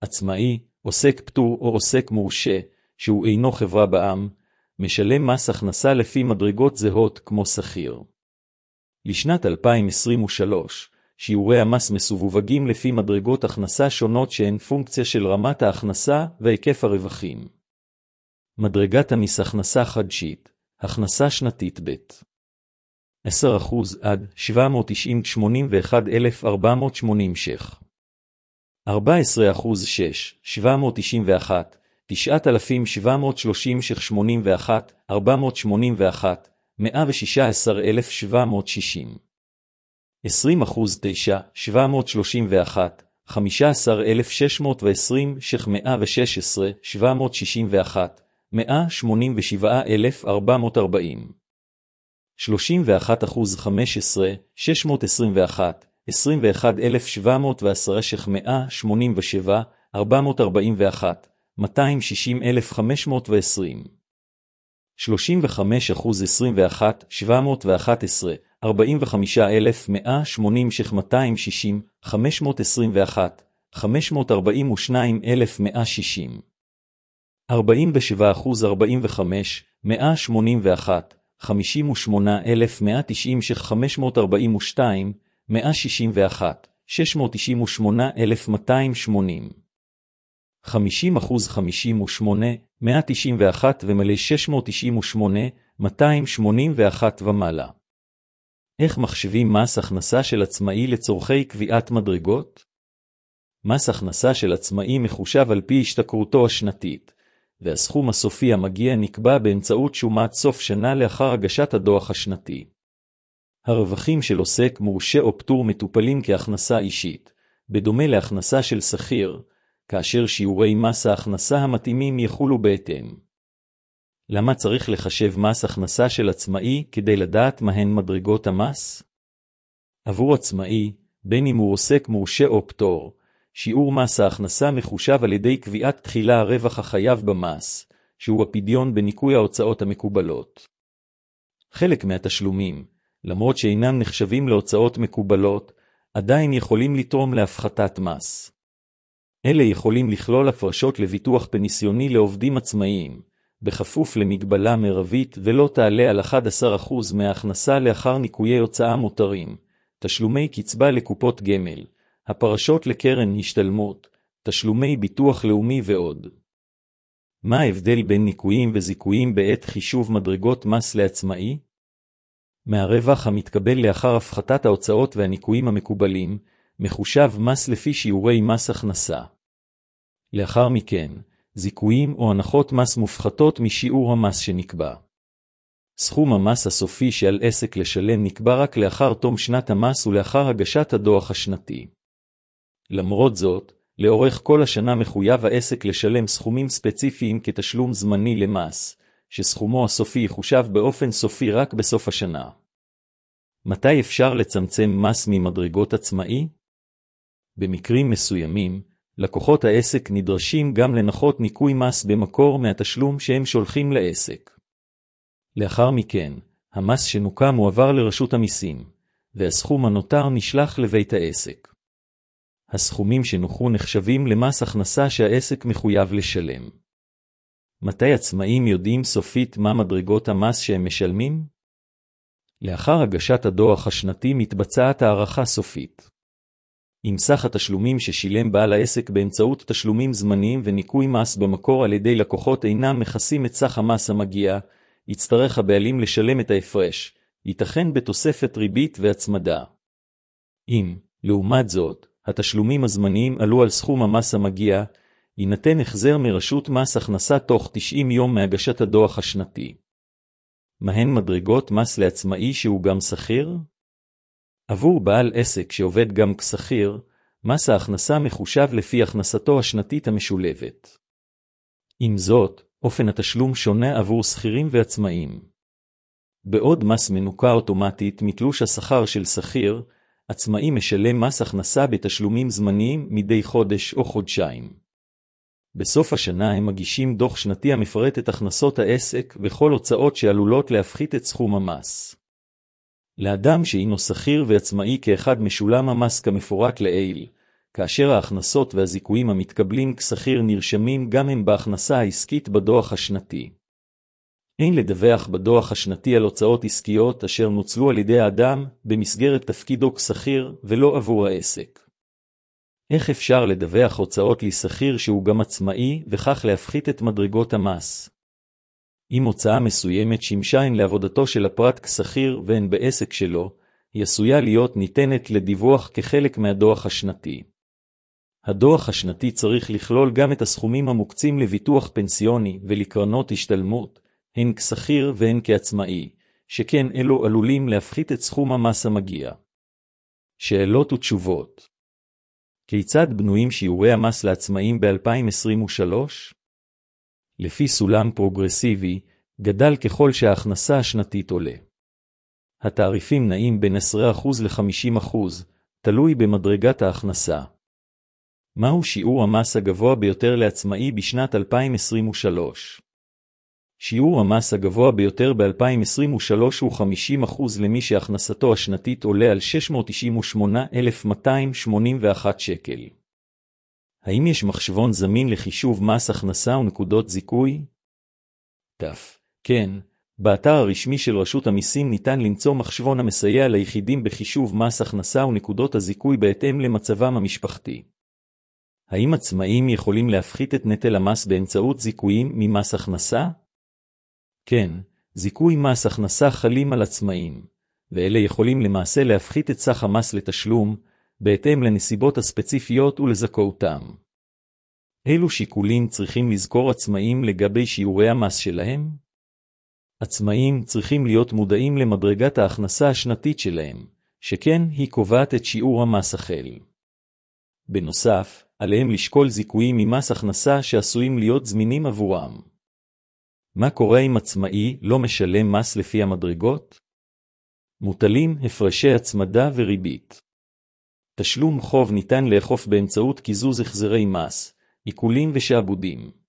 עצמאי, עוסק פטור או עוסק מורשה, שהוא אינו חברה בע"מ, משלם מס הכנסה לפי מדרגות זהות כמו שכיר. לשנת 2023, שיעורי המס מסווגים לפי מדרגות הכנסה שונות שהן פונקציה של רמת ההכנסה והיקף הרווחים. מדרגת המס הכנסה חדשית, הכנסה שנתית ב' 10% עד 781,480 ש"ח. 14% 791, 9,730 ש"ח 81, 481, 116,760. 20% 9, 731, 15,620 ש"ח 116, 761, 187,440. 31% 15, 621, 21,710 ש"ח 187, 441, 260,520. 35% 21, 711, 45,180 ש"ח 260, 521, 542,160. 47% 45, 181, 58,190 ש"ח 542, 161, 698,280. 50% 58, 191 ומלא 698, 281 ומעלה. איך מחשבים מס הכנסה של עצמאי לצורכי קביעת מדרגות? מס הכנסה של עצמאי מחושב על פי השתכרותו השנתית, והסכום הסופי המגיע נקבע באמצעות שומת סוף שנה לאחר הגשת הדוח השנתי. הרווחים של עוסק מורשה או פטור מטופלים כהכנסה אישית, בדומה להכנסה של שכיר, כאשר שיעורי מס ההכנסה המתאימים יחולו בהתאם. למה צריך לחשב מס הכנסה של עצמאי כדי לדעת מהן מדרגות המס? עבור עצמאי, בין אם הוא עוסק מורשה או פטור, שיעור מס ההכנסה מחושב על ידי קביעת תחילה הרווח החייב במס, שהוא הפדיון בניכוי ההוצאות המקובלות. חלק מהתשלומים, למרות שאינם נחשבים להוצאות מקובלות, עדיין יכולים לתרום להפחתת מס. אלה יכולים לכלול הפרשות לביטוח פנסיוני לעובדים עצמאיים, בכפוף למגבלה מרבית ולא תעלה על 11% מההכנסה לאחר ניכויי הוצאה מותרים, תשלומי קצבה לקופות גמל, הפרשות לקרן השתלמות, תשלומי ביטוח לאומי ועוד. מה ההבדל בין ניכויים וזיכויים בעת חישוב מדרגות מס לעצמאי? מהרווח המתקבל לאחר הפחתת ההוצאות והניכויים המקובלים, מחושב מס לפי שיעורי מס הכנסה. לאחר מכן, זיכויים או הנחות מס מופחתות משיעור המס שנקבע. סכום המס הסופי שעל עסק לשלם נקבע רק לאחר תום שנת המס ולאחר הגשת הדוח השנתי. למרות זאת, לאורך כל השנה מחויב העסק לשלם סכומים ספציפיים כתשלום זמני למס, שסכומו הסופי יחושב באופן סופי רק בסוף השנה. מתי אפשר לצמצם מס ממדרגות עצמאי? במקרים מסוימים, לקוחות העסק נדרשים גם לנחות ניכוי מס במקור מהתשלום שהם שולחים לעסק. לאחר מכן, המס שנוקה מועבר לרשות המיסים, והסכום הנותר נשלח לבית העסק. הסכומים שנוכו נחשבים למס הכנסה שהעסק מחויב לשלם. מתי עצמאים יודעים סופית מה מדרגות המס שהם משלמים? לאחר הגשת הדוח השנתי מתבצעת הערכה סופית. אם סך התשלומים ששילם בעל העסק באמצעות תשלומים זמניים וניכוי מס במקור על ידי לקוחות אינם מכסים את סך המס המגיע, יצטרך הבעלים לשלם את ההפרש, ייתכן בתוספת ריבית והצמדה. אם, לעומת זאת, התשלומים הזמניים עלו על סכום המס המגיע, יינתן החזר מרשות מס הכנסה תוך 90 יום מהגשת הדוח השנתי. מהן מדרגות מס לעצמאי שהוא גם שכיר? עבור בעל עסק שעובד גם כשכיר, מס ההכנסה מחושב לפי הכנסתו השנתית המשולבת. עם זאת, אופן התשלום שונה עבור שכירים ועצמאים. בעוד מס מנוכה אוטומטית מתלוש השכר של שכיר, עצמאי משלם מס הכנסה בתשלומים זמניים מדי חודש או חודשיים. בסוף השנה הם מגישים דוח שנתי המפרט את הכנסות העסק וכל הוצאות שעלולות להפחית את סכום המס. לאדם שהינו שכיר ועצמאי כאחד משולם המס כמפורט לעיל, כאשר ההכנסות והזיכויים המתקבלים כשכיר נרשמים גם הם בהכנסה העסקית בדוח השנתי. אין לדווח בדוח השנתי על הוצאות עסקיות אשר נוצלו על ידי האדם במסגרת תפקידו כשכיר ולא עבור העסק. איך אפשר לדווח הוצאות לשכיר שהוא גם עצמאי וכך להפחית את מדרגות המס? אם הוצאה מסוימת שימשה הן לעבודתו של הפרט כשכיר והן בעסק שלו, היא עשויה להיות ניתנת לדיווח כחלק מהדוח השנתי. הדוח השנתי צריך לכלול גם את הסכומים המוקצים לביטוח פנסיוני ולקרנות השתלמות, הן כשכיר והן כעצמאי, שכן אלו עלולים להפחית את סכום המס המגיע. שאלות ותשובות. כיצד בנויים שיעורי המס לעצמאים ב-2023? לפי סולם פרוגרסיבי, גדל ככל שההכנסה השנתית עולה. התעריפים נעים בין 10% ל-50%, תלוי במדרגת ההכנסה. מהו שיעור המס הגבוה ביותר לעצמאי בשנת 2023? שיעור המס הגבוה ביותר ב-2023 הוא 50% למי שהכנסתו השנתית עולה על 698,281 שקל. האם יש מחשבון זמין לחישוב מס הכנסה ונקודות זיכוי? כן, באתר הרשמי של רשות המיסים ניתן למצוא מחשבון המסייע ליחידים בחישוב מס הכנסה ונקודות הזיכוי בהתאם למצבם המשפחתי. האם עצמאים יכולים להפחית את נטל המס באמצעות זיכויים ממס הכנסה? כן, זיכוי מס הכנסה חלים על עצמאים, ואלה יכולים למעשה להפחית את סך המס לתשלום, בהתאם לנסיבות הספציפיות ולזכאותם. אילו שיקולים צריכים לזכור עצמאים לגבי שיעורי המס שלהם? עצמאים צריכים להיות מודעים למדרגת ההכנסה השנתית שלהם, שכן היא קובעת את שיעור המס החל. בנוסף, עליהם לשקול זיכויים ממס הכנסה שעשויים להיות זמינים עבורם. מה קורה אם עצמאי לא משלם מס לפי המדרגות? מוטלים הפרשי הצמדה וריבית. תשלום חוב ניתן לאכוף באמצעות קיזוז החזרי מס, עיקולים ושעבודים.